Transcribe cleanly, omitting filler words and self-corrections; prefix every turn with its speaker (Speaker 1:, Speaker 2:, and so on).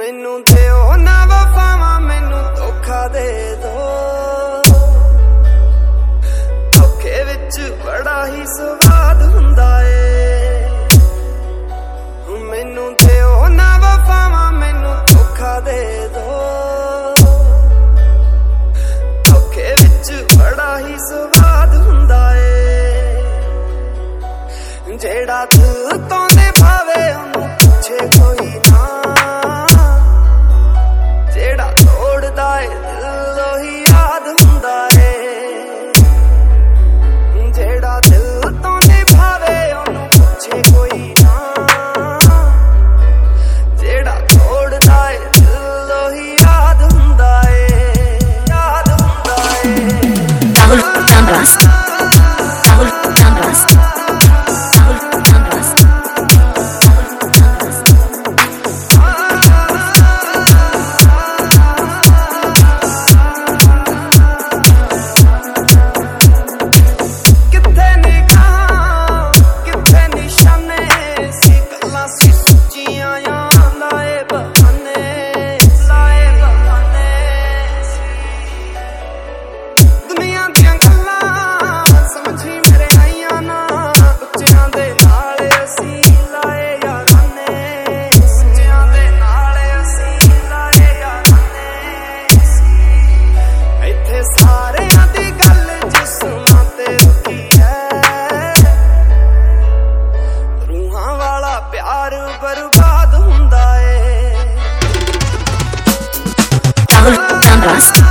Speaker 1: मैनू दिओ ना वफावा मैनू धोखा दे दो, धोखे विच बड़ा ही स्वाद हुंदा ए। मैनू दिओ ना वफावा मैनू धोखा दे दो, धोखे विच बड़ा ही स्वाद हुंदा ए। जेड़ा दिल तो निभावे ओनू पूछे कोई ना, जेड़ा तोड़दा ए दिल ओही याद हुंदा ए। जेड़ा दिल तो निभावे ओनू पूछे कोई ना, जेड़ा तोड़दा ए दिल ओही याद हुंदा ए, याद हुंदा ए।
Speaker 2: Rahul Tambras, Rahul Tambras, Rahul Tambras, Rahul Tambras.
Speaker 1: किथे निगाह किथे निशाने सी गल्लां सी सच्चियां याद लाए बहाने दुनिया दियां गल्लां समझी मेरे आईयां ना, बच्चियां दे नाल असीं लाए याराने, बच्चियां दे नाल असीं लाए याराने। इत्थे सारेयां दी गल जिस्मां ते रुकी है, रूहां वाला प्यार बर्बाद हुंदा ए।
Speaker 2: Rahul Tambras.